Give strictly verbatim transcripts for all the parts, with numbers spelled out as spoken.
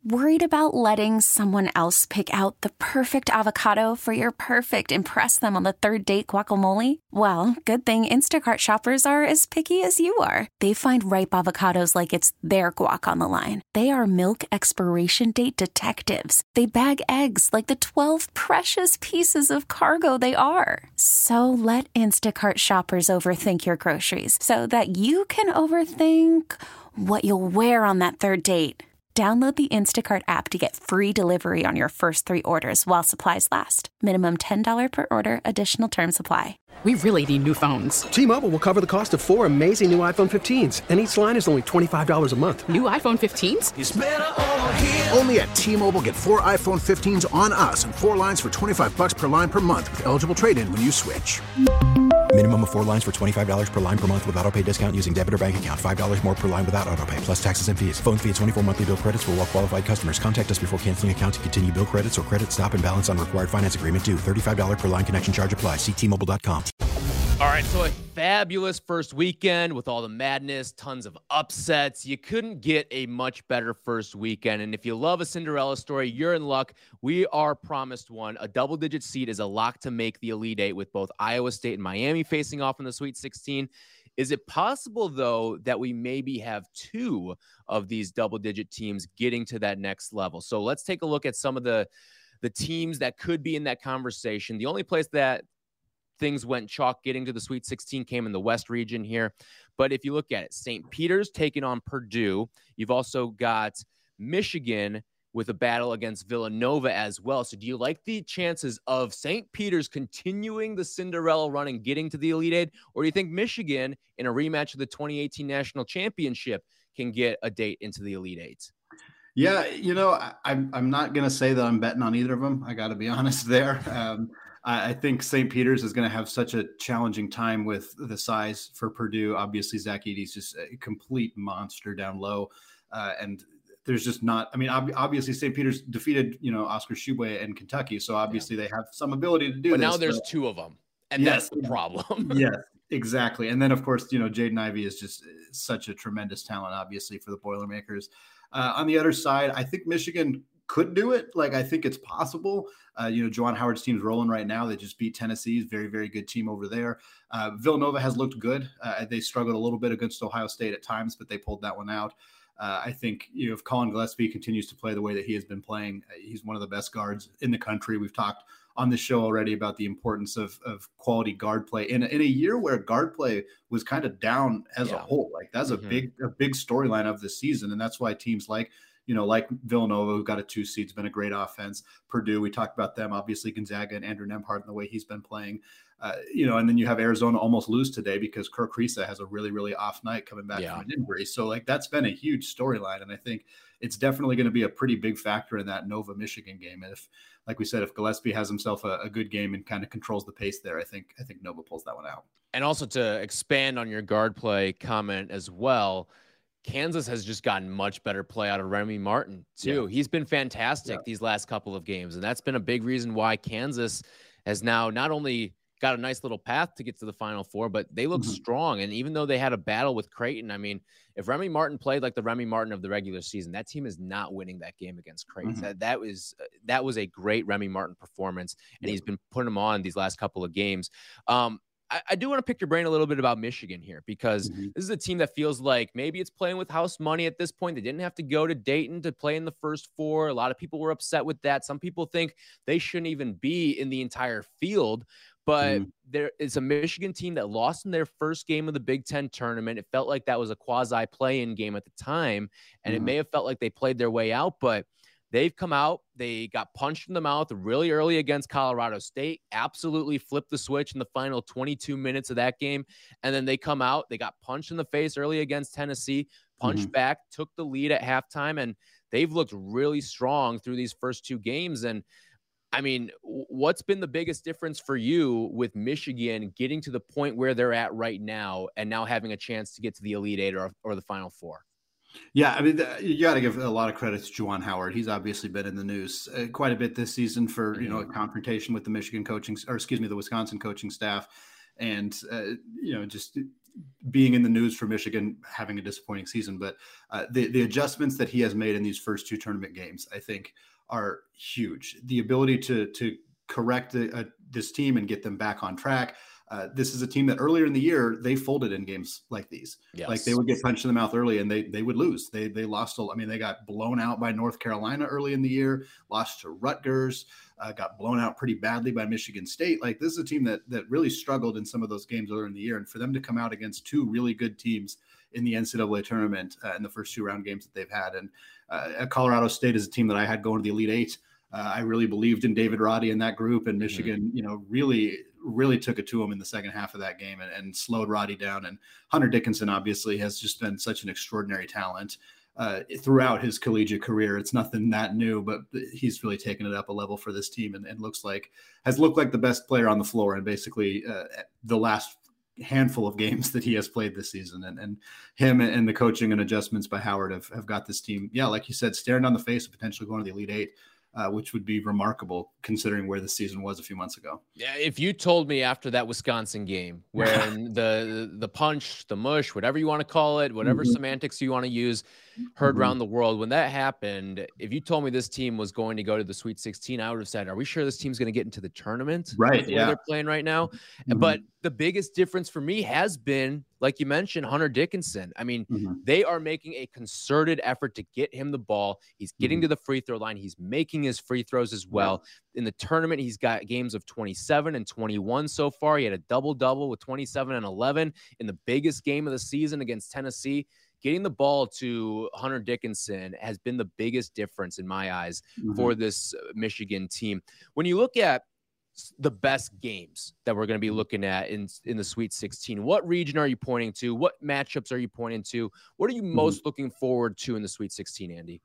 Worried about letting someone else pick out the perfect avocado for your perfect impress them on the third date guacamole? Well, good thing Instacart shoppers are as picky as you are. They find ripe avocados like it's their guac on the line. They are milk expiration date detectives. They bag eggs like the twelve precious pieces of cargo they are. So let Instacart shoppers overthink your groceries so that you can overthink what you'll wear on that third date. Download the Instacart app to get free delivery on your first three orders while supplies last. Minimum ten dollars per order. Additional terms apply. We really need new phones. T-Mobile will cover the cost of four amazing new iPhone fifteens, and each line is only twenty-five dollars a month. New iPhone fifteens? It's better over here. Only at T-Mobile, get four iPhone fifteens on us and four lines for twenty-five dollars per line per month with eligible trade-in when you switch. Minimum of four lines for twenty-five dollars per line per month with autopay discount using debit or bank account. five dollars more per line without autopay, plus taxes and fees. Phone fee at twenty-four monthly bill credits for well-qualified customers. Contact us before canceling account to continue bill credits or credit stop and balance on required finance agreement due. thirty-five dollars per line connection charge applies. See T Mobile dot com. All right, so a fabulous first weekend with all the madness, tons of upsets. You couldn't get a much better first weekend. And if you love a Cinderella story, you're in luck. We are promised one. A double-digit seed is a lock to make the Elite Eight with both Iowa State and Miami facing off in the Sweet sixteen. Is it possible, though, that we maybe have two of these double-digit teams getting to that next level? So let's take a look at some of the, the teams that could be in that conversation. The only place that things went chalk getting to the Sweet sixteen came in the West region here. But if you look at it, Saint Peter's taking on Purdue. You've also got Michigan with a battle against Villanova as well. So do you like the chances of Saint Peter's continuing the Cinderella run and getting to the Elite Eight? Or do you think Michigan, in a rematch of the twenty eighteen National Championship, can get a date into the Elite Eight? Yeah, you know, I, I'm I'm not going to say that I'm betting on either of them. I got to be honest there. Um, I, I think Saint Peter's is going to have such a challenging time with the size for Purdue. Obviously, Zach Edey's just a complete monster down low, uh, and there's just not. I mean, ob- obviously, Saint Peter's defeated, you know, Oscar Tshiebwe in Kentucky, so obviously yeah. they have some ability to do but this. But now there's but, two of them, and yes, that's the problem. Yes, exactly. And then, of course, you know, Jaden Ivey is just such a tremendous talent, obviously, for the Boilermakers. Uh, on the other side, I think Michigan could do it. Like, I think it's possible. Uh, you know, Juwan Howard's team's rolling right now. They just beat Tennessee. Very, very good team over there. Uh, Villanova has looked good. Uh, they struggled a little bit against Ohio State at times, but they pulled that one out. Uh, I think, you know, if Colin Gillespie continues to play the way that he has been playing, he's one of the best guards in the country. We've talked on the show already about the importance of, of quality guard play in, in a year where guard play was kind of down as yeah. a whole. Like, that's mm-hmm. a big, a big storyline of the season. And that's why teams like, you know, like Villanova, who got a two seed, has been a great offense. Purdue, we talked about them, obviously Gonzaga and Andrew Nembhard and the way he's been playing, uh, you know, and then you have Arizona almost lose today because Kirk Kriisa has a really, really off night coming back yeah. from an injury. So like, that's been a huge storyline. And I think it's definitely going to be a pretty big factor in that Nova Michigan game. And if, like we said, if Gillespie has himself a, a good game and kind of controls the pace there, I think, I think Nova pulls that one out. And also to expand on your guard play comment as well, Kansas has just gotten much better play out of Remy Martin too. Yeah. He's been fantastic yeah. these last couple of games. And that's been a big reason why Kansas has now not only got a nice little path to get to the Final Four, but they look mm-hmm. strong. And even though they had a battle with Creighton, I mean, if Remy Martin played like the Remy Martin of the regular season, that team is not winning that game against Creighton. Mm-hmm. That, that was that was a great Remy Martin performance, and yeah. he's been putting them on these last couple of games. Um, I, I do want to pick your brain a little bit about Michigan here, because mm-hmm. this is a team that feels like maybe it's playing with house money at this point. They didn't have to go to Dayton to play in the first four. A lot of people were upset with that. Some people think they shouldn't even be in the entire field. But mm-hmm. there is a Michigan team that lost in their first game of the Big Ten tournament. It felt like that was a quasi play-in game at the time, and mm-hmm. it may have felt like they played their way out, but they've come out. They got punched in the mouth really early against Colorado State, absolutely flipped the switch in the final twenty-two minutes of that game, and then they come out. They got punched in the face early against Tennessee, punched mm-hmm. back, took the lead at halftime, and they've looked really strong through these first two games. And I mean, what's been the biggest difference for you with Michigan getting to the point where they're at right now and now having a chance to get to the Elite Eight or, or the Final Four? Yeah, I mean, you got to give a lot of credit to Juwan Howard. He's obviously been in the news uh, quite a bit this season for, you know, a confrontation with the Michigan coaching, or excuse me, the Wisconsin coaching staff. And, uh, you know, just being in the news for Michigan having a disappointing season, but uh, the, the adjustments that he has made in these first two tournament games, I think, are huge. The ability to to correct the, uh, this team and get them back on track. Uh, this is a team that earlier in the year, they folded in games like these. Yes. Like they would get punched in the mouth early and they they would lose. They they lost. A, I mean, they got blown out by North Carolina early in the year, lost to Rutgers, uh, got blown out pretty badly by Michigan State. Like this is a team that that really struggled in some of those games earlier in the year. And for them to come out against two really good teams in the N C double A tournament uh, in the first two round games that they've had. And uh, Colorado State is a team that I had going to the Elite Eight. Uh, I really believed in David Roddy in that group, and Michigan, mm-hmm. you know, really, really took it to him in the second half of that game and, and slowed Roddy down. And Hunter Dickinson obviously has just been such an extraordinary talent uh, throughout his collegiate career. It's nothing that new, but he's really taken it up a level for this team and, and looks like has looked like the best player on the floor and basically uh, the last handful of games that he has played this season. And, and him and the coaching and adjustments by Howard have, have got this team, yeah, like you said, staring down the face of potentially going to the Elite Eight. Uh, which would be remarkable considering where the season was a few months ago. Yeah, if you told me after that Wisconsin game, when the the punch, the mush, whatever you want to call it, whatever mm-hmm. semantics you want to use, heard mm-hmm. around the world, when that happened, if you told me this team was going to go to the Sweet sixteen, I would have said, are we sure this team's going to get into the tournament? Right, the yeah. way they're playing right now. Mm-hmm. But the biggest difference for me has been, like you mentioned, Hunter Dickinson. I mean, mm-hmm. they are making a concerted effort to get him the ball. He's getting mm-hmm. to the free throw line. He's making his free throws as well. Yeah. In the tournament, he's got games of twenty-seven and twenty-one so far. He had a double-double with twenty-seven and eleven in the biggest game of the season against Tennessee. Getting the ball to Hunter Dickinson has been the biggest difference in my eyes mm-hmm. for this Michigan team. When you look at the best games that we're going to be looking at in, in the Sweet sixteen, what region are you pointing to? What matchups are you pointing to? What are you mm-hmm. most looking forward to in the Sweet sixteen, Andy?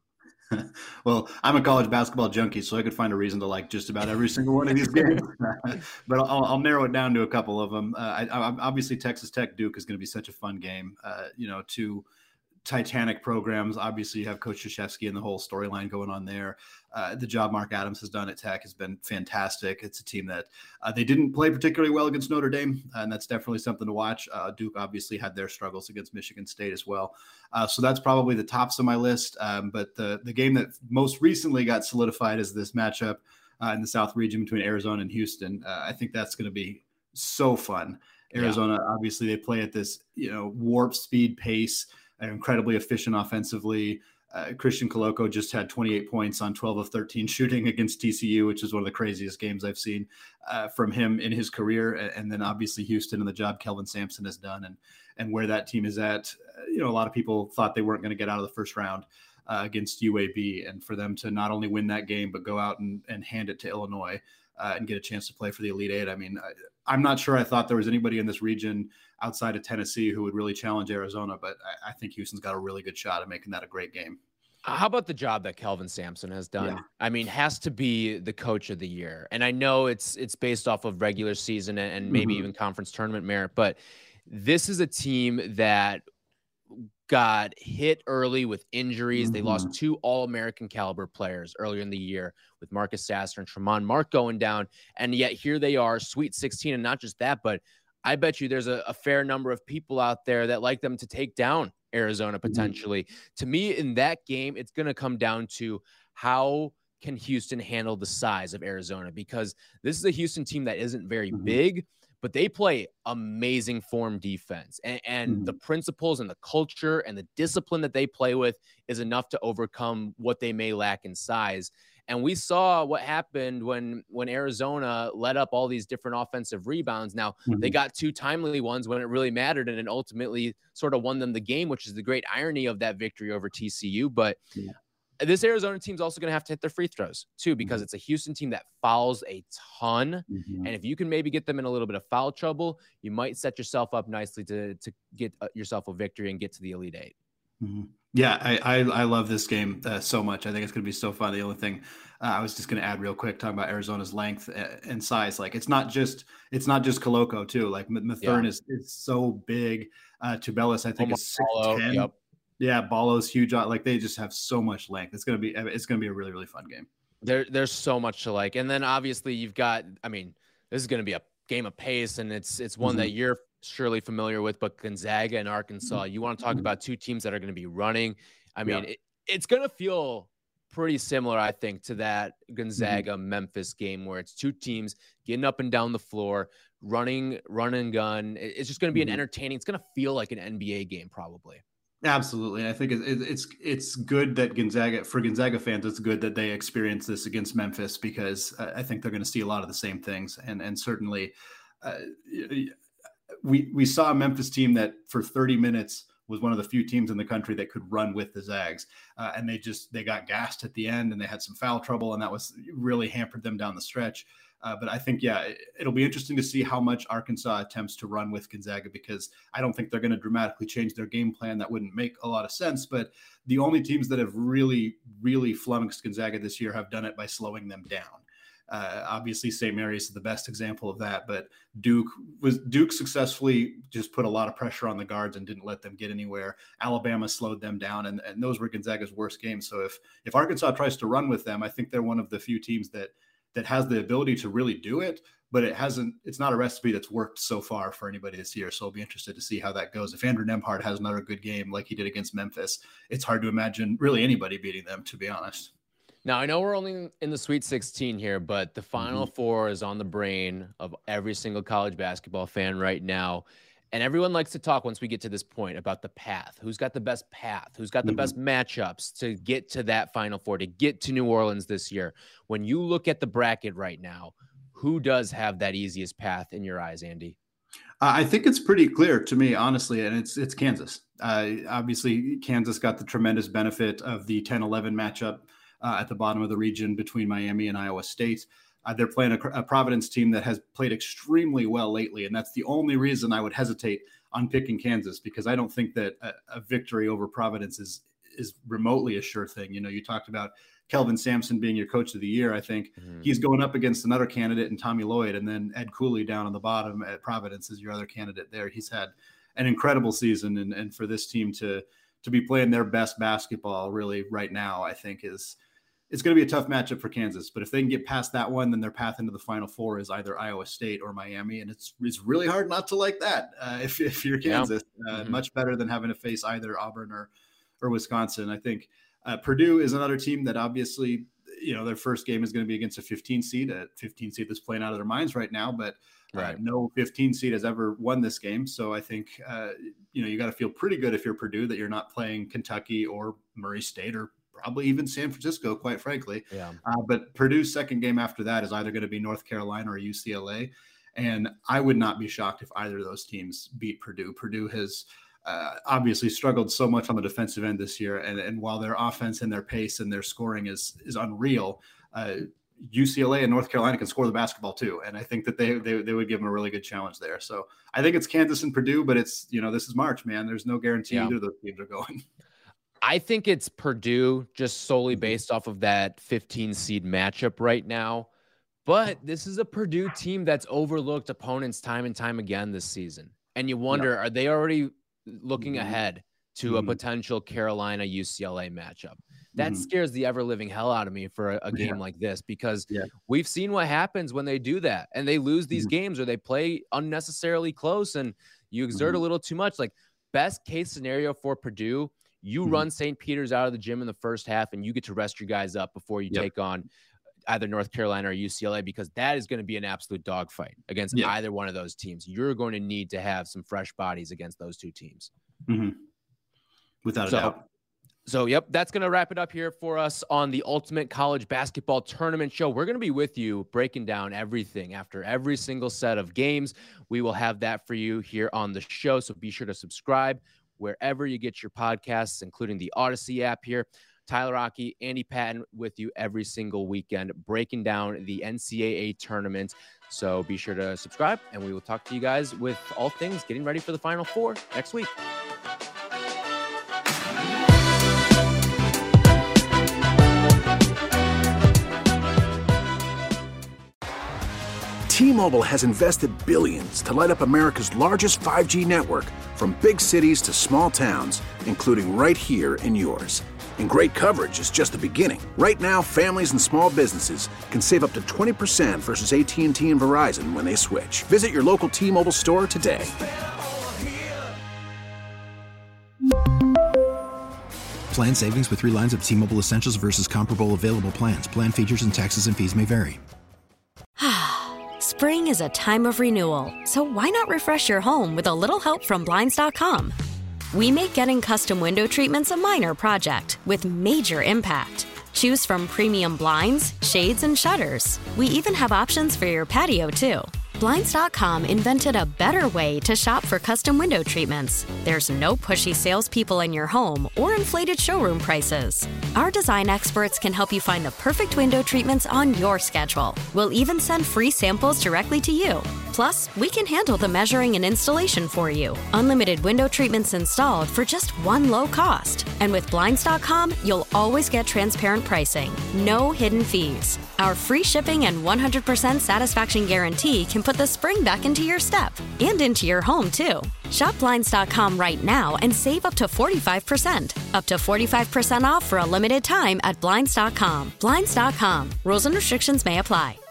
Well, I'm a college basketball junkie, so I could find a reason to like just about every single one of these games. But I'll, I'll narrow it down to a couple of them. Uh, I, I, obviously, Texas Tech Duke is going to be such a fun game. Uh, you know, two Titanic programs. Obviously, you have Coach Krzyzewski and the whole storyline going on there. Uh, the job Mark Adams has done at Tech has been fantastic. It's a team that uh, they didn't play particularly well against Notre Dame, and that's definitely something to watch. Uh, Duke obviously had their struggles against Michigan State as well. Uh, so that's probably the tops of my list. Um, but the, the game that most recently got solidified is this matchup uh, in the South region between Arizona and Houston. Uh, I think that's going to be so fun. Arizona, yeah. obviously, they play at this, you know, warp speed pace. They're incredibly efficient offensively. Uh, Christian Coloco just had twenty-eight points on twelve of thirteen shooting against T C U, which is one of the craziest games I've seen uh, from him in his career. And then obviously Houston and the job Kelvin Sampson has done and and where that team is at. Uh, you know, a lot of people thought they weren't going to get out of the first round uh, against U A B, and for them to not only win that game but go out and, and hand it to Illinois uh, and get a chance to play for the Elite Eight. I mean, I, I'm not sure I thought there was anybody in this region outside of Tennessee who would really challenge Arizona, but I, I think Houston's got a really good shot at making that a great game. How about the job that Kelvin Sampson has done? Yeah. I mean, has to be the coach of the year. And I know it's it's based off of regular season and, and maybe mm-hmm. even conference tournament merit, but this is a team that got hit early with injuries. Mm-hmm. They lost two All-American caliber players earlier in the year with Marcus Sasser and Tremont Mark going down. And yet here they are, Sweet sixteen, and not just that, but I bet you there's a, a fair number of people out there that like them to take down Arizona potentially. Mm-hmm. To me, in that game, it's going to come down to how can Houston handle the size of Arizona, because this is a Houston team that isn't very mm-hmm. big, but they play amazing form defense. And, and mm-hmm. the principles and the culture and the discipline that they play with is enough to overcome what they may lack in size. And we saw what happened when when Arizona let up all these different offensive rebounds. Now, mm-hmm. they got two timely ones when it really mattered, and it ultimately sort of won them the game, which is the great irony of that victory over T C U. But yeah. this Arizona team's also going to have to hit their free throws, too, because mm-hmm. it's a Houston team that fouls a ton. Mm-hmm. And if you can maybe get them in a little bit of foul trouble, you might set yourself up nicely to, to get yourself a victory and get to the Elite Eight. Mm-hmm. Yeah, I, I I love this game uh, so much. I think it's going to be so fun. The only thing uh, I was just going to add real quick, talking about Arizona's length and size. Like it's not just it's not just Coloco too. Like Mathern yeah. is is so big. Uh, Tubelis, I think, Omar is six ten. Yep. Yeah, Ballo's huge. Like they just have so much length. It's gonna be it's gonna be a really really fun game. There there's so much to like, and then obviously you've got. I mean, this is gonna be a game of pace, and it's it's one mm-hmm. that you're surely familiar with, but Gonzaga and Arkansas, you want to talk about two teams that are going to be running. I mean, yeah. it, it's going to feel pretty similar, I think, to that Gonzaga mm-hmm. Memphis game where it's two teams getting up and down the floor, running, run and gun. It's just going to be mm-hmm. an entertaining. It's going to feel like an N B A game, probably. Absolutely. I think it's it's good that Gonzaga, for Gonzaga fans, it's good that they experience this against Memphis, because I think they're going to see a lot of the same things. And and certainly uh, we we saw a Memphis team that for thirty minutes was one of the few teams in the country that could run with the Zags. Uh, and they just, they got gassed at the end, and they had some foul trouble, and that was really hampered them down the stretch. Uh, but I think, yeah, it, it'll be interesting to see how much Arkansas attempts to run with Gonzaga, because I don't think they're going to dramatically change their game plan. That wouldn't make a lot of sense. But the only teams that have really, really flummoxed Gonzaga this year have done it by slowing them down. Uh, obviously, Saint Mary's is the best example of that, but Duke was Duke successfully just put a lot of pressure on the guards and didn't let them get anywhere. Alabama slowed them down, and, and those were Gonzaga's worst games. So if if Arkansas tries to run with them, I think they're one of the few teams that that has the ability to really do it, but it hasn't. It's not a recipe that's worked so far for anybody this year. So I'll be interested to see how that goes. If Andrew Nembhard has another good game like he did against Memphis, it's hard to imagine really anybody beating them, to be honest. Now, I know we're only in the Sweet sixteen here, but the Final mm-hmm. Four is on the brain of every single college basketball fan right now. And everyone likes to talk, once we get to this point, about the path. Who's got the best path? Who's got the mm-hmm. best matchups to get to that Final Four, to get to New Orleans this year? When you look at the bracket right now, who does have that easiest path in your eyes, Andy? Uh, I think it's pretty clear to me, honestly, and it's it's Kansas. Uh, obviously, Kansas got the tremendous benefit of the ten eleven matchup Uh, at the bottom of the region between Miami and Iowa State. Uh, they're playing a, a Providence team that has played extremely well lately, and that's the only reason I would hesitate on picking Kansas, because I don't think that a, a victory over Providence is is remotely a sure thing. You know, you talked about Kelvin Sampson being your coach of the year. I think mm-hmm. he's going up against another candidate in Tommy Lloyd, and then Ed Cooley down on the bottom at Providence is your other candidate there. He's had an incredible season, and, and for this team to to be playing their best basketball really right now, I think is it's going to be a tough matchup for Kansas. But if they can get past that one, then their path into the Final Four is either Iowa State or Miami. And it's it's really hard not to like that uh, if, if you're Kansas. Yeah. Uh, mm-hmm. Much better than having to face either Auburn or, or Wisconsin. I think uh, Purdue is another team that obviously, you know, their first game is going to be against a fifteen seed, a fifteen seed that's playing out of their minds right now. But uh, right. no fifteen seed has ever won this game. So I think, uh, you know, you got to feel pretty good if you're Purdue that you're not playing Kentucky or Murray State or probably even San Francisco, quite frankly. Yeah. Uh, but Purdue's second game after that is either going to be North Carolina or U C L A. And I would not be shocked if either of those teams beat Purdue. Purdue has uh, obviously struggled so much on the defensive end this year. And, and while their offense and their pace and their scoring is, is unreal, uh, U C L A and North Carolina can score the basketball too. And I think that they, they, they would give them a really good challenge there. So I think it's Kansas and Purdue, but it's, you know, this is March, man. There's no guarantee yeah. either of those teams are going. I think it's Purdue just solely based off of that fifteen seed matchup right now. But this is a Purdue team that's overlooked opponents time and time again this season. And you wonder, yeah. are they already looking mm-hmm. ahead to mm-hmm. a potential Carolina U C L A matchup? That mm-hmm. scares the ever living hell out of me for a, a game yeah. like this, because yeah. we've seen what happens when they do that and they lose these mm-hmm. games, or they play unnecessarily close and you exert mm-hmm. a little too much. Like, best case scenario for Purdue, you mm-hmm. run Saint Peter's out of the gym in the first half and you get to rest your guys up before you yep. take on either North Carolina or U C L A, because that is going to be an absolute dogfight against yeah. either one of those teams. You're going to need to have some fresh bodies against those two teams. Mm-hmm. Without so, a doubt. So, yep, that's going to wrap it up here for us on the Ultimate College Basketball Tournament Show. We're going to be with you breaking down everything after every single set of games. We will have that for you here on the show, so be sure to subscribe wherever you get your podcasts, including the Odyssey app here. Tyler Rocky, Andy Patton with you every single weekend, breaking down the N C double A tournament. So be sure to subscribe, and we will talk to you guys with all things getting ready for the Final Four next week. T-Mobile has invested billions to light up America's largest five G network, from big cities to small towns, including right here in yours. And great coverage is just the beginning. Right now, families and small businesses can save up to twenty percent versus A T and T and Verizon when they switch. Visit your local T-Mobile store today. Plan savings with three lines of T-Mobile Essentials versus comparable available plans. Plan features and taxes and fees may vary. Spring is a time of renewal, so why not refresh your home with a little help from Blinds dot com? We make getting custom window treatments a minor project with major impact. Choose from premium blinds, shades, and shutters. We even have options for your patio, too. Blinds dot com invented a better way to shop for custom window treatments. There's no pushy salespeople in your home or inflated showroom prices. Our design experts can help you find the perfect window treatments on your schedule. We'll even send free samples directly to you. Plus, we can handle the measuring and installation for you. Unlimited window treatments installed for just one low cost. And with Blinds dot com, you'll always get transparent pricing. No hidden fees. Our free shipping and one hundred percent satisfaction guarantee can put the spring back into your step and into your home, too. Shop Blinds dot com right now and save up to forty-five percent. Up to forty-five percent off for a limited time at Blinds dot com. Blinds dot com. Rules and restrictions may apply.